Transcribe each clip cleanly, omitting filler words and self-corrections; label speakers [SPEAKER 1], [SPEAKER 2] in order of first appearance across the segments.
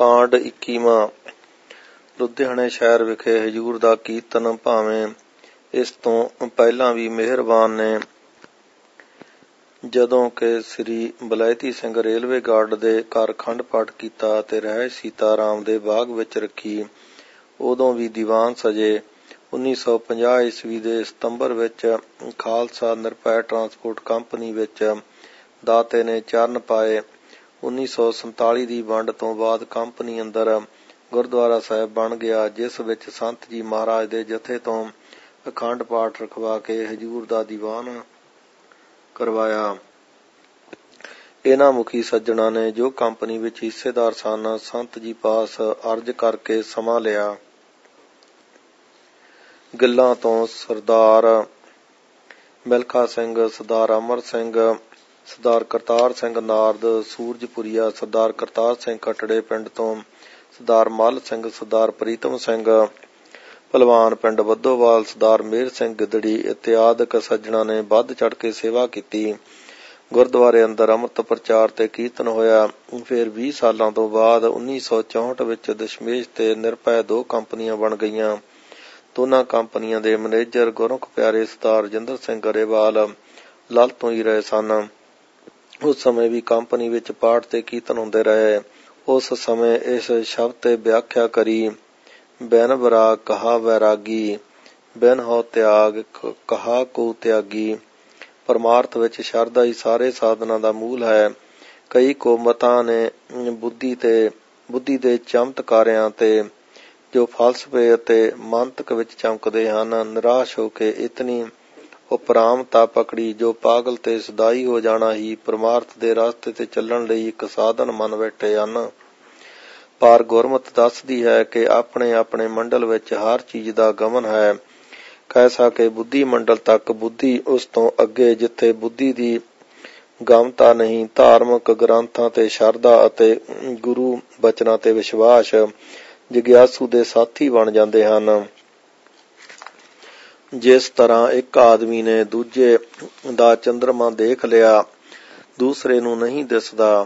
[SPEAKER 1] ਕਾਂਡ 21ਵਾਂ। ਲੁਧਿਆਣੇ ਸ਼ਹਿਰ ਵਿਖੇ ਹਜ਼ੂਰ ਦਾ ਕੀਰਤਨ। ਭਾਵੇਂ ਇਸ ਤੋਂ ਪਹਿਲਾਂ ਵੀ ਮਿਹਰਬਾਨ ਨੇ ਜਦੋਂ ਕਿ ਸ੍ਰੀ ਬਲੈਤੀ ਸਿੰਘ ਰੇਲਵੇ ਗਾਰਡ ਦੇ ਘਰ ਅਖੰਡ ਪਾਠ ਕੀਤਾ ਅਤੇ ਰਿਹਾਇਸ਼ ਸੀਤਾ ਰਾਮ ਦੇ ਬਾਗ ਵਿੱਚ ਰੱਖੀ, ਉਦੋਂ ਵੀ ਦੀਵਾਨ ਸਜੇ। 1950 ਈਸਵੀ ਦੇ ਸਤੰਬਰ ਵਿੱਚ ਖਾਲਸਾ ਨਿਰਭੈ ਟਰਾਂਸਪੋਰਟ ਕੰਪਨੀ ਵਿੱਚ ਦਾਤੇ ਨੇ ਚਰਨ ਪਾਏ। 1947 ਦੀ ਵੰਡ ਤੋਂ ਬਾਅਦ ਕੰਪਨੀ ਅੰਦਰ ਗੁਰਦੁਆਰਾ ਸਾਹਿਬ ਬਣ ਗਿਆ, ਜਿਸ ਵਿੱਚ ਸੰਤ ਜੀ ਮਹਾਰਾਜ ਦੇ ਜਥੇ ਤੋਂ ਅਖੰਡ ਪਾਠ ਰਖਵਾ ਕੇ ਹਜ਼ੂਰ ਦਾ ਦੀਵਾਨ ਕਰਵਾਇਆ। ਇਹਨਾਂ ਮੁਖੀ ਸੱਜਣਾਂ ਨੇ, ਜੋ ਕੰਪਨੀ ਵਿੱਚ ਹਿੱਸੇਦਾਰ ਸਨ, ਸੰਤ ਜੀ ਪਾਸ ਅਰਜ਼ ਕਰਕੇ ਸਮਾਂ ਲਿਆ। ਗਿੱਲਾਂ ਤੋਂ ਸਰਦਾਰ ਮਿਲਖਾ ਸਿੰਘ, ਸਰਦਾਰ ਅਮਰ ਸਿੰਘ, ਸਰਦਾਰ ਕਰਤਾਰ ਸਿੰਘ ਨਾਰਦ ਸੂਰਜਪੁਰੀਆ, ਸਰਦਾਰ ਕਰਤਾਰ ਸਿੰਘ ਕਟੜੇ ਪਿੰਡ ਤੋਂ, ਸਰਦਾਰ ਮੱਲ ਸਿੰਘ, ਸਰਦਾਰ ਪ੍ਰੀਤਮ ਸਿੰਘ ਭਲਵਾਨ ਪਿੰਡ ਬੱਦੋਵਾਲ, ਸਰਦਾਰ ਮੇਹਰ ਸਿੰਘ ਗਿੱਦੜੀ ਇਤਿਆਦਿਕ ਸੱਜਣਾਂ ਨੇ ਵੱਧ ਚੜ੍ਹ ਕੇ ਸੇਵਾ ਕੀਤੀ। ਗੁਰਦੁਆਰੇ ਅੰਦਰ ਅੰਮ੍ਰਿਤ ਪ੍ਰਚਾਰ ਤੇ ਕੀਰਤਨ ਹੋਇਆ। ਫਿਰ 20 ਸਾਲਾਂ ਤੋਂ ਬਾਅਦ 1964 ਵਿੱਚ ਦਸ਼ਮੇਸ਼ ਤੇ ਨਿਰਭੈ 2 ਕੰਪਨੀਆਂ ਬਣ ਗਈਆਂ। ਦੋਨਾਂ ਕੰਪਨੀਆਂ ਦੇ ਮੈਨੇਜਰ ਗੁਰਮੁਖ ਪਿਆਰੇ ਸਰਦਾਰ ਰਜਿੰਦਰ ਸਿੰਘ ਗਰੇਵਾਲ ਲਲ ਤੋਂ ਹੀ ਰਹੇ ਸਨ। ਉਸ ਸਮੇਂ ਵੀ ਕੰਪਨੀ ਵਿੱਚ ਪਾਠ ਤੇ ਕੀਰਤਨ ਹੁੰਦੇ ਰਹੇ। ਉਸ ਸਮੇਂ ਇਸ ਸ਼ਬਦ ਤੇ ਵਿਆਖਿਆ ਕਰੀ, ਬਿਨ ਵਿਰਾਗ ਕਹਾ ਵੈਰਾਗੀ, ਬਿਨ ਹੋ ਤਿਆਗ ਕਹਾ ਕੋ ਤਿਆਗੀ। ਪਰਮਾਰਥ ਵਿੱਚ ਸ਼ਰਧਾ ਹੀ ਸਾਰੇ ਸਾਧਨਾਂ ਦਾ ਮੂਲ ਹੈ। ਕਈ ਕੌਮਤਾਂ ਨੇ ਬੁੱਧੀ ਦੇ ਚਮਤਕਾਰਿਆਂ ਤੇ ਜੋ ਫਲਸਫੇ ਅਤੇ ਮੰਤਕ ਵਿੱਚ ਚਮਕਦੇ ਹਨ, ਨਿਰਾਸ਼ ਹੋ ਕੇ ਇਤਨੀ ਉਪਰਾਮਤਾ ਪਕੜੀ ਜੋ ਪਾਗਲ ਤੇ ਸਦਾਈ ਹੋ ਜਾਣਾ ਹੀ ਪਰਮਾਰਥ ਦੇ ਰਸਤੇ ਤੇ ਚੱਲਣ ਲਈ ਇੱਕ ਸਾਧਨ ਮੰਨ ਬੈਠੇ ਹਨ। ਪਰ ਗੁਰਮਤਿ ਦੱਸਦੀ ਹੈ ਕਿ ਆਪਣੇ ਆਪਣੇ ਮੰਡਲ ਵਿੱਚ ਹਰ ਚੀਜ਼ ਦਾ ਗਮਨ ਹੈ। ਕੈਸਾ ਕਿ ਬੁੱਧੀ ਮੰਡਲ ਤੱਕ ਬੁੱਧੀ, ਉਸ ਤੋਂ ਅੱਗੇ ਜਿੱਥੇ ਬੁੱਧੀ ਦੀ ਗਮਤਾ ਨਹੀਂ, ਧਾਰਮਿਕ ਗ੍ਰੰਥਾਂ ਤੇ ਸ਼ਰਧਾ ਅਤੇ ਗੁਰੂ ਬਚਨਾਂ ਤੇ ਵਿਸ਼ਵਾਸ ਜਿਗਿਆਸੂ ਦੇ ਸਾਥੀ ਬਣ ਜਾਂਦੇ ਹਨ। ਜਿਸ ਤਰ੍ਹਾਂ ਇੱਕ ਆਦਮੀ ਨੇ ਦੂਜੇ ਦਾ ਚੰਦਰਮਾ ਦੇਖ ਲਿਆ, ਦੂਸਰੇ ਨੂੰ ਨਹੀਂ ਦਿਸਦਾ,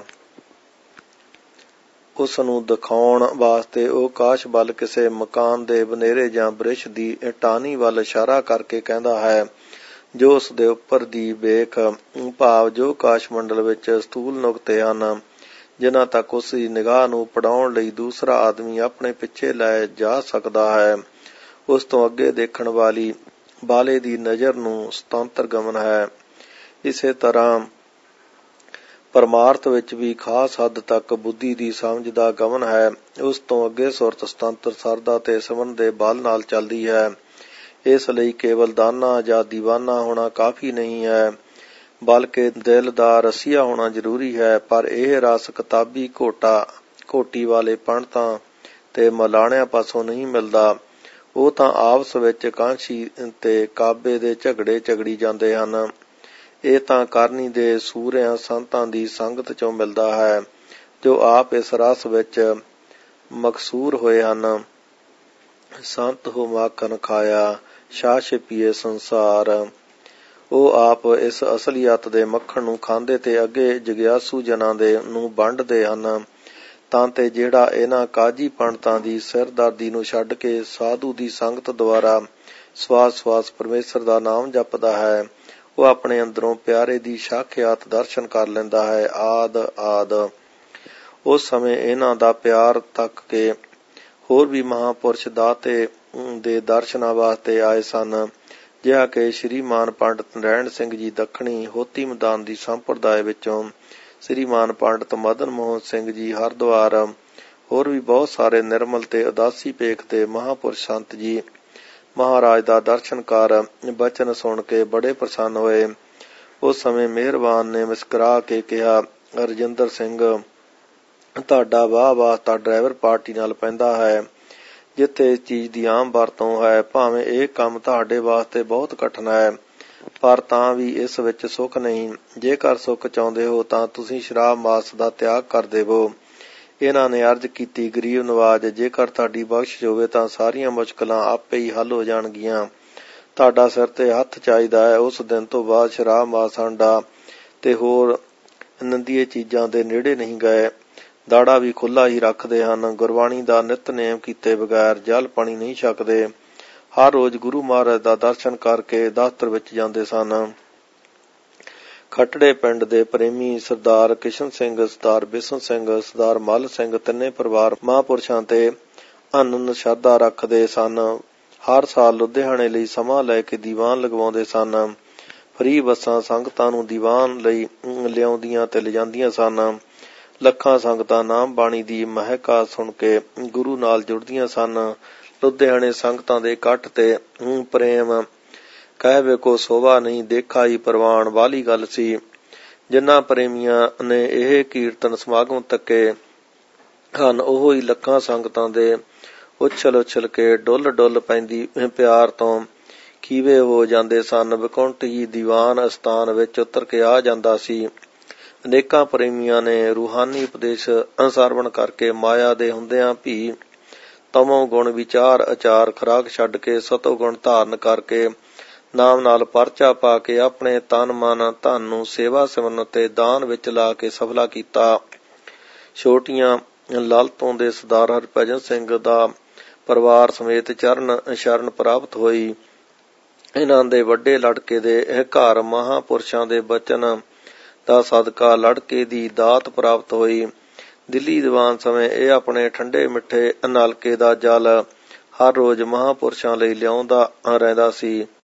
[SPEAKER 1] ਉਸ ਨੂੰ ਦਿਖਾਉਣ ਵਾਸਤੇ ਉਹ ਆਕਾਸ਼ ਵੱਲ ਕਿਸੇ ਮਕਾਨ ਦੇ ਬਨੇਰੇ ਜਾਂ ਬ੍ਰਿਛ ਦੀ ਟਾਹਣੀ ਵੱਲ ਇਸ਼ਾਰਾ ਕਰਕੇ ਕਹਿੰਦਾ ਹੈ, ਜੋ ਉਸ ਦੇ ਉੱਪਰ ਦੀ ਵੇਖ, ਭਾਵ ਜੋ ਆਕਾਸ਼ ਮੰਡਲ ਵਿੱਚ ਸਥੂਲ ਨੁਕਤੇ ਹਨ, ਜਿਨ੍ਹਾਂ ਤੱਕ ਉਸ ਦੀ ਨਿਗਾਹ ਨੂੰ ਪੜਾਉਣ ਲਈ ਦੂਸਰਾ ਆਦਮੀ ਆਪਣੇ ਪਿੱਛੇ ਲੈ ਜਾ ਸਕਦਾ ਹੈ, ਉਸ ਤੋਂ ਅੱਗੇ ਦੇਖਣ ਵਾਲੇ ਦੀ ਨਜ਼ਰ ਨੂੰ ਸੁਤੰਤਰ ਗਮਨ ਹੈ। ਇਸੇ ਤਰ੍ਹਾਂ ਪਰਮਾਰਥ ਵਿੱਚ ਵੀ ਖਾਸ ਹੱਦ ਤੱਕ ਬੁੱਧੀ ਦੀ ਸਮਝ ਦਾ ਗਮਨ ਹੈ। ਉਸ ਤੋਂ ਅੱਗੇ ਸੁਰਤ ਸੁਤੰਤਰ ਸਰਦਾ ਤੇ ਸਿਮਰਨ ਦੇ ਬਲ ਨਾਲ ਚੱਲਦੀ ਹੈ। ਇਸ ਲਈ ਕੇਵਲ ਦਾਨਾ ਜਾਂ ਦੀਵਾਨਾ ਹੋਣਾ ਕਾਫੀ ਨਹੀਂ ਹੈ, ਬਲਕਿ ਦਿਲ ਦਾ ਰਸੀਆ ਹੋਣਾ ਜ਼ਰੂਰੀ ਹੈ। ਪਰ ਇਹ ਰਸ ਕਿਤਾਬੀ ਘੋਟੀ ਵਾਲੇ ਪੰਡਤਾਂ ਤੇ ਮਲਾਣਿਆਂ ਪਾਸੋਂ ਨਹੀਂ ਮਿਲਦਾ। ਉਹ ਤਾਂ ਆਪਸ ਵਿੱਚ ਕਾਂਸ਼ੀ ਤੇ ਕਾਬੇ ਦੇ ਝਗੜੇ ਝਗੜੀ ਜਾਂਦੇ ਹਨ। ਇਹ ਤਾਂ ਕਰਨੀ ਦੇ ਸੂਰਿਆਂ ਸੰਤਾਂ ਦੀ ਸੰਗਤ ਚੋਂ ਮਿਲਦਾ ਹੈ, ਜੋ ਆਪ ਇਸ ਰਸ ਵਿੱਚ ਮਕਸੂਰ ਹੋਏ ਹਨ। ਸੰਤ ਹੋ ਮਾਖਣ ਖਾਇਆ, ਛਾਛ ਪੀਏ ਸੰਸਾਰ। ਉਹ ਆਪ ਇਸ ਅਸਲੀਅਤ ਦੇ ਮੱਖਣ ਨੂੰ ਖਾਂਦੇ ਤੇ ਅੱਗੇ ਜਿਗਿਆਸੂ ਜਨਾਂ ਨੂੰ ਵੰਡਦੇ ਹਨ। ਤਾਂ ਤੇ ਜਿਹੜਾ ਇਹਨਾਂ ਕਾਜੀ ਪੰਡਤਾਂ ਦੀ ਸਿਰਦਰਦੀ ਨੂੰ ਛੱਡ ਕੇ ਸਾਧੂ ਦੀ ਸੰਗਤ ਦੁਆਰਾ ਸਵਾਸ ਪਰਮੇਸ਼ਰ ਦਾ ਨਾਮ ਜਪਦਾ ਹੈ, ਉਹ ਆਪਣੇ ਅੰਦਰੋਂ ਪਿਆਰੇ ਦੀ ਸਾਖਿਆਤ ਦਰਸ਼ਨ ਕਰ ਲੈਂਦਾ ਹੈ। ਆਦ ਉਸ ਸਮੇਂ ਇਹਨਾਂ ਦਾ ਪਿਆਰ ਤੱਕ ਕੇ ਹੋਰ ਵੀ ਮਹਾਂਪੁਰਸ਼ ਦਾਤੇ ਦੇ ਦਰਸ਼ਨਾਂ ਵਾਸਤੇ ਆਏ ਸਨ, ਜਿਹਾ ਕਿ ਸ਼੍ਰੀਮਾਨ ਪੰਡਤ ਨਰੈਣ ਸਿੰਘ ਜੀ ਦੱਖਣੀ ਹੋਤੀ ਮੈਦਾਨ ਦੀ ਸੰਪਰਦਾਇ ਵਿੱਚੋਂ, ਸ਼੍ਰੀਮਾਨ ਪੰਡਤ ਮਦਨ ਮੋਹਨ ਸਿੰਘ ਜੀ ਹਰਿਦੁਆਰ, ਹੋਰ ਵੀ ਬਹੁਤ ਸਾਰੇ ਨਿਰਮਲ ਤੇ ਉਦਾਸੀ ਭੇਖ ਦੇ ਮਹਾਂਪੁਰਸ਼ ਸੰਤ ਜੀ ਮਹਾਰਾਜ ਦਾ ਦਰਸ਼ਨ ਕਰ ਬਚਨ ਸੁਣ ਕੇ ਬੜੇ ਪ੍ਰਸੰਨ ਹੋਏ। ਉਸ ਸਮੇਂ ਮਿਹਰਬਾਨ ਨੇ ਮੁਸਕਰਾ ਕੇ ਕਿਹਾ, ਰਜਿੰਦਰ ਸਿੰਘ, ਤੁਹਾਡਾ ਵਾਹ ਵਾਸਤਾ ਡਰਾਈਵਰ ਪਾਰਟੀ ਨਾਲ ਪੈਂਦਾ ਹੈ, ਜਿੱਥੇ ਇਸ ਚੀਜ਼ ਦੀ ਆਮ ਵਰਤੋਂ ਹੈ। ਭਾਵੇਂ ਇਹ ਕੰਮ ਤੁਹਾਡੇ ਵਾਸਤੇ ਬਹੁਤ ਕਠਿਨ ਹੈ, ਪਰ ਤਾਂ ਵੀ ਇਸ ਵਿੱਚ ਸੁੱਖ ਨਹੀਂ। ਜੇਕਰ ਸੁੱਖ ਚਾਹੁੰਦੇ ਹੋ ਤਾਂ ਤੁਸੀਂ ਸ਼ਰਾਬ ਮਾਸ ਦਾ ਤਿਆਗ ਕਰ ਦੇਵੋ। ਇਹਨਾਂ ਨੇ ਅਰਜ਼ ਕੀਤੀ, ਗਰੀਬ ਨਵਾਜ, ਜੇਕਰ ਤੁਹਾਡੀ ਬਖਸ਼ਿਸ਼ ਹੋਵੇ ਤਾਂ ਸਾਰੀਆਂ ਮੁਸ਼ਕਲਾਂ ਆਪੇ ਹੀ ਹੱਲ ਹੋ ਜਾਣਗੀਆਂ। ਤੁਹਾਡਾ ਸਿਰ ਤੇ ਹੱਥ ਚਾਹੀਦਾ ਹੈ। ਉਸ ਦਿਨ ਤੋਂ ਬਾਅਦ ਸ਼ਰਾਬ ਮਾਸ, ਅੰਡਾ ਤੇ ਹੋਰ ਨੰਦੀਏ ਚੀਜ਼ਾਂ ਦੇ ਨੇੜੇ ਨਹੀਂ ਗਏ। ਦਾੜਾ ਵੀ ਖੁੱਲ੍ਹਾ ਹੀ ਰੱਖਦੇ ਹਨ। ਗੁਰਬਾਣੀ ਦਾ ਨਿਤਨੇਮ ਕੀਤੇ ਬਗੈਰ ਜਲ ਪਾਣੀ ਨਹੀਂ ਛਕਦੇ। ਹਰ ਰੋਜ਼ ਗੁਰੂ ਮਹਾਰਾਜ ਦਾ ਦਰਸ਼ਨ ਕਰਕੇ ਦਫ਼ਤਰ ਵਿੱਚ ਜਾਂਦੇ ਸਨ। ਖੱਟੜੇ ਪਿੰਡ ਦੇ ਪ੍ਰੇਮੀ ਸਰਦਾਰ ਕਿਸ਼ਨ ਸਿੰਘ, ਸਰਦਾਰ ਬਿਸ਼ਨ ਸਿੰਘ, ਸਰਦਾਰ ਮੱਲ ਸਿੰਘ ਤਿੰਨੇ ਪਰਿਵਾਰ ਮਹਾਂਪੁਰਸ਼ਾਂ ਤੇ ਅਨੰਤ ਸ਼ਰਧਾ ਰੱਖਦੇ ਸਨ। ਹਰ ਸਾਲ ਲੁਧਿਆਣੇ ਲਈ ਸਮਾਂ ਲੈ ਕੇ ਦੀਵਾਨ ਲਗਵਾਉਂਦੇ ਸਨ। ਫਰੀ ਬੱਸਾਂ ਸੰਗਤਾਂ ਨੂੰ ਦੀਵਾਨ ਲਈ ਲਿਆਉਂਦੀਆਂ ਤੇ ਲਿਜਾਂਦੀਆਂ ਸਨ। ਲੱਖਾਂ ਸੰਗਤਾਂ ਨਾਮ ਬਾਣੀ ਦੀ ਮਹਿਕਾ ਸੁਣ ਕੇ ਗੁਰੂ ਨਾਲ ਜੁੜਦੀਆਂ ਸਨ। ਲੁਧਿਆਣੇ ਸੰਗਤਾਂ ਦੇ ਇਕੱਠ ਤੇ ਪ੍ਰੇਮ ਕਹਿਵੇ ਕੋ ਸੋਭਾ ਨਹੀਂ, ਦੇਖਾ ਹੀ ਪ੍ਰਵਾਨ ਵਾਲੀ ਗੱਲ ਸੀ। ਜਿਨ੍ਹਾਂ ਪ੍ਰੇਮੀਆਂ ਨੇ ਇਹ ਕੀਰਤਨ ਸਮਾਗਮ ਤੱਕੇ ਹਨ, ਉਹ ਹੀ ਲੱਖਾਂ ਸੰਗਤਾਂ ਦੇ ਉਛਲ ਕੇ ਡੁੱਲ ਡੁੱਲ ਪੈਂਦੀ ਪਿਆਰ ਤੋਂ ਖੀਵੇ ਹੋ ਜਾਂਦੇ ਸਨ। ਵਿਕੁੰਠ ਹੀ ਦੀਵਾਨ ਅਸਥਾਨ ਵਿੱਚ ਉਤਰ ਕੇ ਆ ਜਾਂਦਾ ਸੀ। ਅਨੇਕਾਂ ਪ੍ਰੇਮੀਆਂ ਨੇ ਰੂਹਾਨੀ ਉਪਦੇਸ਼ ਸਰਵਣ ਕਰਕੇ ਮਾਇਆ ਦੇ ਹੁੰਦਿਆਂ ਵੀ ਤਮੋ ਗੁਣ ਵਿਚਾਰ ਆਚਾਰ ਖੁਰਾਕ ਛੱਡ ਕੇ ਸਤੋ ਗੁਣ ਧਾਰਨ ਕਰਕੇ ਨਾਮ ਨਾਲ ਪਰਚਾ ਪਾ ਕੇ ਆਪਣੇ ਤਨ ਮਨ ਧਨ ਨੂੰ ਸੇਵਾ ਸਿਮਰਨ ਤੇ ਦਾਨ ਵਿੱਚ ਲਾ ਕੇ ਸਫਲਾ ਕੀਤਾ। ਛੋਟੀਆਂ ਲਾਲਤੋਂ ਦੇ ਸਰਦਾਰ ਹਰਭਜਨ ਸਿੰਘ ਦਾ ਪਰਿਵਾਰ ਸਮੇਤ ਚਰਨ ਸ਼ਰਨ ਪ੍ਰਾਪਤ ਹੋਈ। ਇਹਨਾਂ ਦੇ ਵੱਡੇ ਲੜਕੇ ਦੇ ਘਰ ਮਹਾਂਪੁਰਸ਼ਾਂ ਦੇ ਬਚਨ ਦਾ ਸਦਕਾ ਲੜਕੇ ਦੀ ਦਾਤ ਪ੍ਰਾਪਤ ਹੋਈ। ਦਿੱਲੀ ਦੀਵਾਨ ਸਮੇਂ ਇਹ ਆਪਣੇ ਠੰਡੇ ਮਿੱਠੇ ਨਲਕੇ ਦਾ ਜਲ ਹਰ ਰੋਜ਼ ਮਹਾਂਪੁਰਸ਼ਾਂ ਲਈ ਲਿਆਉਂਦਾ ਰਹਿੰਦਾ ਸੀ।